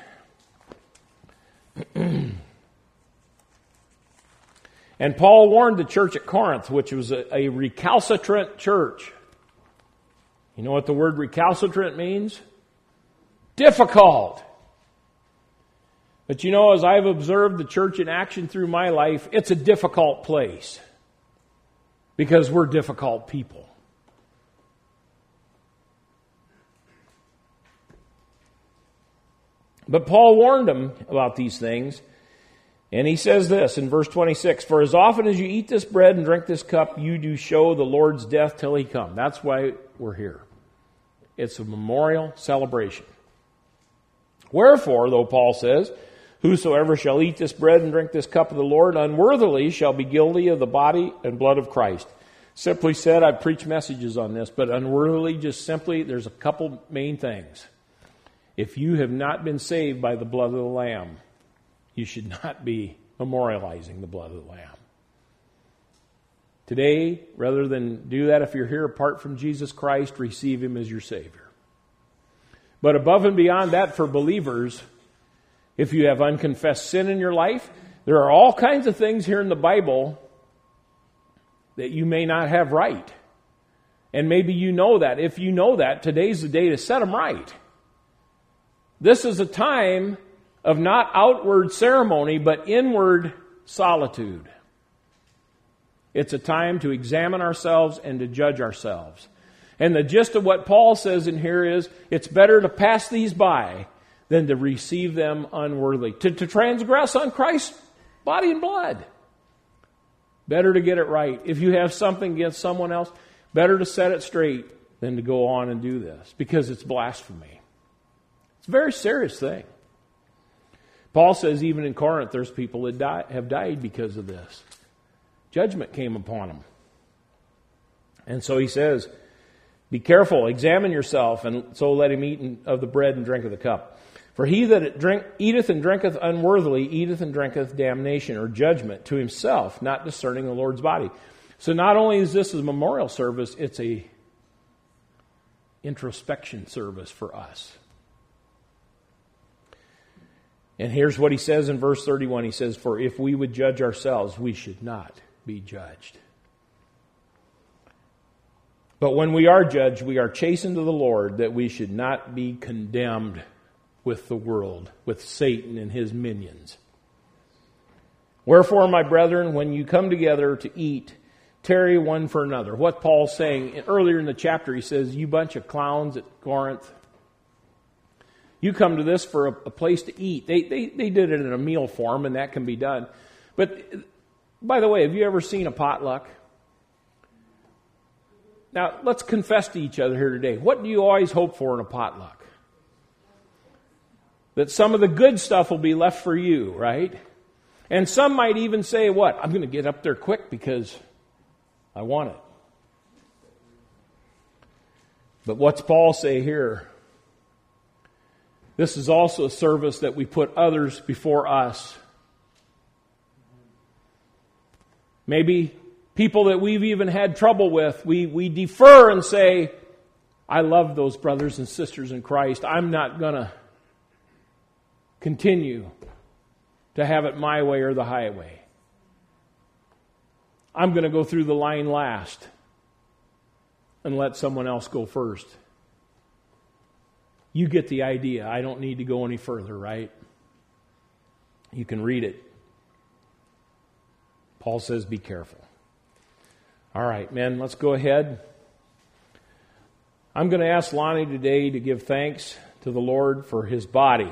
And Paul warned the church at Corinth, which was a recalcitrant church. You know what the word recalcitrant means? Difficult. But you know, as I've observed the church in action through my life, it's a difficult place. Because we're difficult people. But Paul warned them about these things. And he says this in verse 26, "For as often as you eat this bread and drink this cup, you do show the Lord's death till He come." That's why we're here. It's a memorial celebration. "Wherefore," though Paul says, "whosoever shall eat this bread and drink this cup of the Lord unworthily shall be guilty of the body and blood of Christ." Simply said, I've preached messages on this, but unworthily, just simply, there's a couple main things. If you have not been saved by the blood of the Lamb, you should not be memorializing the blood of the Lamb. Today, rather than do that, if you're here apart from Jesus Christ, receive Him as your Savior. But above and beyond that, for believers, if you have unconfessed sin in your life, there are all kinds of things here in the Bible that you may not have right. And maybe you know that. If you know that, today's the day to set them right. This is a time of not outward ceremony, but inward solitude. It's a time to examine ourselves and to judge ourselves. And the gist of what Paul says in here is, it's better to pass these by than to receive them unworthily. To transgress on Christ's body and blood. Better to get it right. If you have something against someone else, better to set it straight than to go on and do this, because it's blasphemy. It's a very serious thing. Paul says even in Corinth there's people that have died because of this. Judgment came upon them. And so he says, be careful, examine yourself, and so let him eat of the bread and drink of the cup. For he that eateth and drinketh unworthily eateth and drinketh damnation or judgment to himself, not discerning the Lord's body. So not only is this a memorial service, it's a introspection service for us. And here's what he says in verse 31. He says, for if we would judge ourselves, we should not be judged. But when we are judged, we are chastened to the Lord, that we should not be condemned with the world, with Satan and his minions. Wherefore, my brethren, when you come together to eat, tarry one for another. What Paul's saying, earlier in the chapter, he says, you bunch of clowns at Corinth, you come to this for a place to eat. They did it in a meal form, and that can be done. But, by the way, have you ever seen a potluck? Now, let's confess to each other here today. What do you always hope for in a potluck? That some of the good stuff will be left for you, right? And some might even say, what? I'm going to get up there quick because I want it. But what's Paul say here? This is also a service that we put others before us. Maybe people that we've even had trouble with, we defer and say, I love those brothers and sisters in Christ. I'm not going to continue to have it my way or the highway. I'm going to go through the line last and let someone else go first. You get the idea. I don't need to go any further, right? You can read it. Paul says, be careful. All right, men, let's go ahead. I'm going to ask Lonnie today to give thanks to the Lord for his body.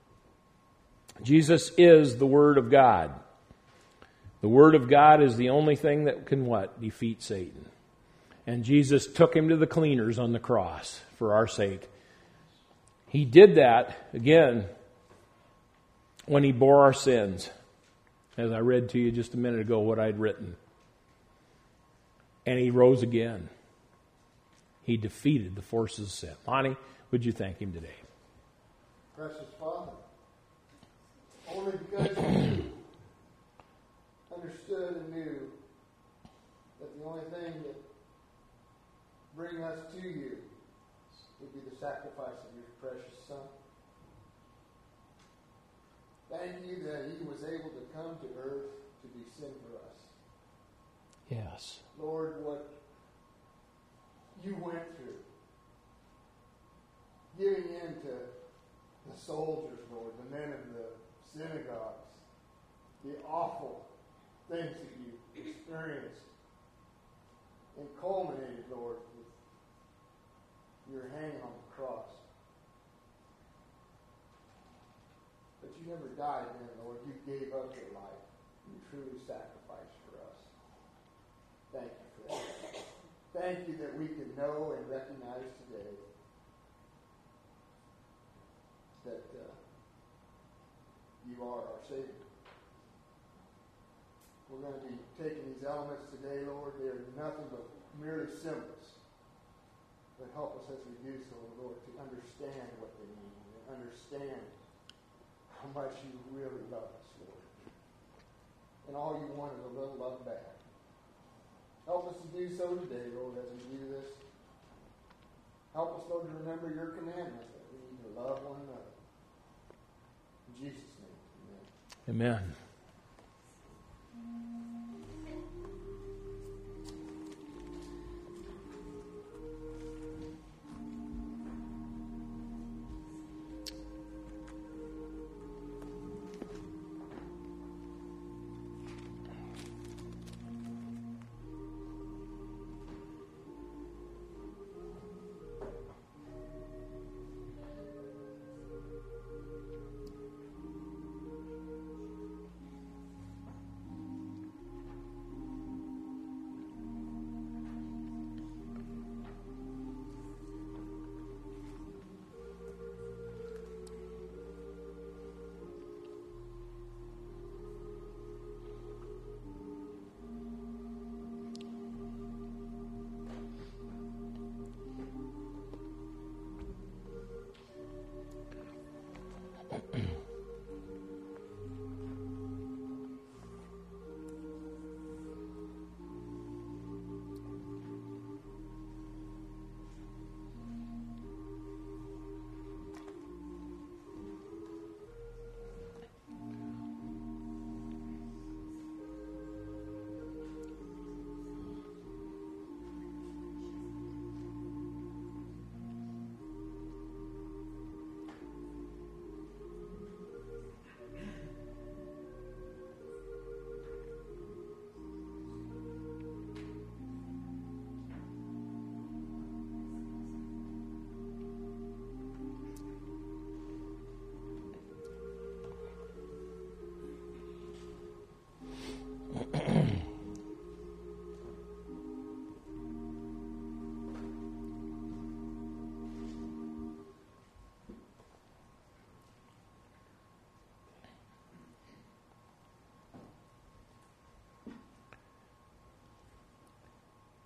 Jesus is the Word of God. The Word of God is the only thing that can what? Defeat Satan. And Jesus took him to the cleaners on the cross for our sake. He did that, again, when he bore our sins. As I read to you just a minute ago what I'd written. And he rose again. He defeated the forces of sin. Lonnie, would you thank him today? Precious Father, only because you understood and knew that the only thing that bring us to you would be the sacrifice of your precious Son. Thank you that he was able to come to earth to be sin for us. Yes. Lord, what you went through, giving in to the soldiers, Lord, the men of the synagogues, the awful things that you experienced, and culminated, Lord, with your hanging on the cross. But you never died then, Lord. You gave up your life. You truly sacrificed for us. Thank you for that. Thank you that we can know and recognize today that you are our Savior. We're going to be taking these elements today, Lord. They are nothing but merely symbols. But help us as we do so, Lord, to understand what they mean and understand how much you really love us, Lord. And all you want is a little love back. Help us to do so today, Lord, as we do this. Help us, Lord, to remember your commandment that we need to love one another. In Jesus' name, amen. Amen.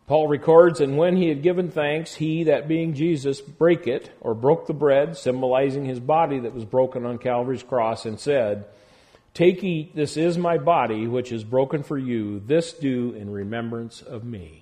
Paul records, and when he had given thanks, he, that being Jesus, brake it, or broke the bread, symbolizing his body that was broken on Calvary's cross, and said, Take, eat, this is my body, which is broken for you. This do in remembrance of me.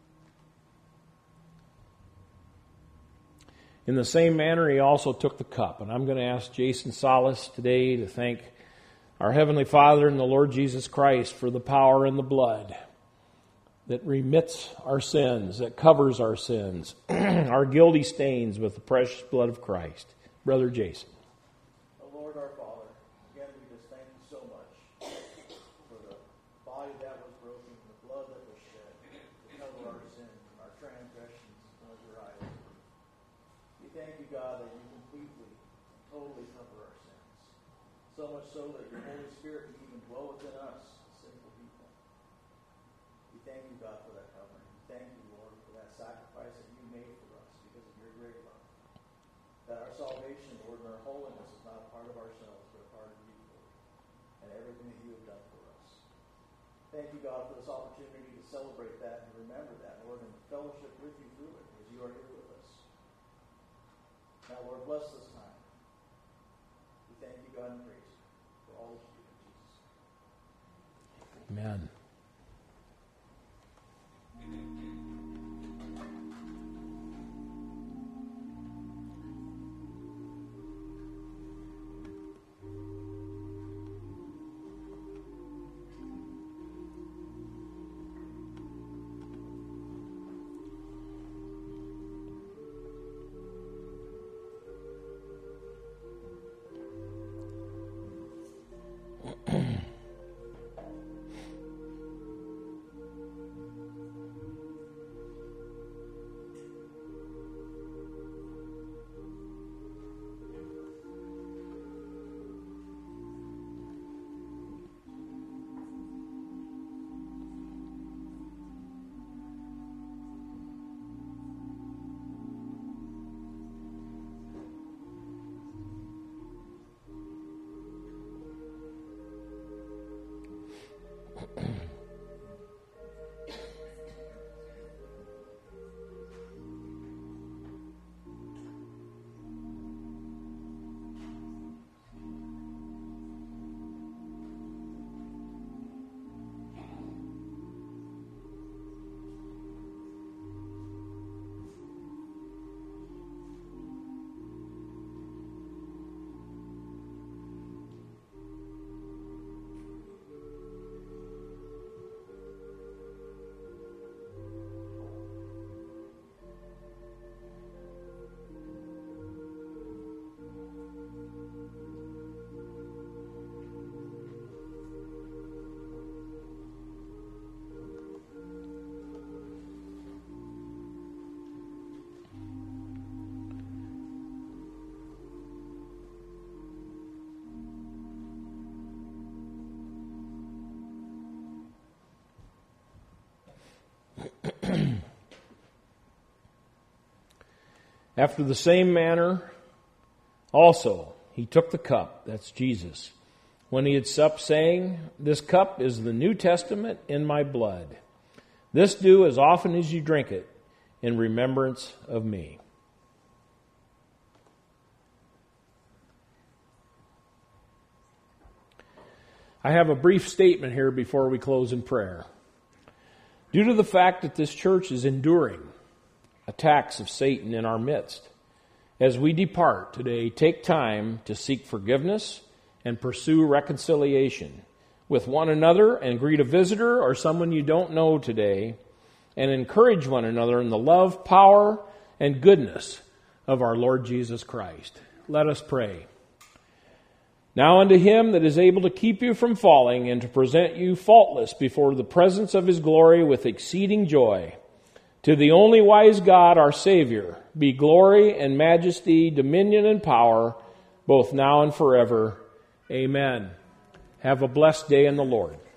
In the same manner, he also took the cup. And I'm going to ask Jason Salas today to thank our Heavenly Father and the Lord Jesus Christ for the power in the blood that remits our sins, that covers our sins, our guilty stains with the precious blood of Christ. Brother Jason. Lord our Father, again we just thank you so much for the body that was broken, the blood that was shed to cover our sins and our transgressions and our iniquities. We thank you, God, that you completely, totally cover our sins. So much so that your Holy Spirit can even dwell within us, sinful people. We thank you, God, for that covering. We thank you, Lord, for that sacrifice that you made for us because of your great love. That our salvation, Lord, and our holiness is not a part of ourselves, but a part of you, Lord, and everything that you have done for us. Thank you, God, for this opportunity to celebrate that and remember that, Lord, and fellowship with you through it as you are here with us. Now, Lord, bless this time. We thank you, God, and praise you for all that you do in Jesus. Amen. After the same manner, also, he took the cup, that's Jesus, when he had supped, saying, This cup is the New Testament in my blood. This do as often as you drink it in remembrance of me. I have a brief statement here before we close in prayer. Due to the fact that this church is enduring attacks of Satan in our midst, as we depart today, take time to seek forgiveness and pursue reconciliation with one another and greet a visitor or someone you don't know today and encourage one another in the love, power, and goodness of our Lord Jesus Christ. Let us pray. Now unto him that is able to keep you from falling and to present you faultless before the presence of his glory with exceeding joy, to the only wise God, our Savior, be glory and majesty, dominion and power, both now and forever. Amen. Have a blessed day in the Lord.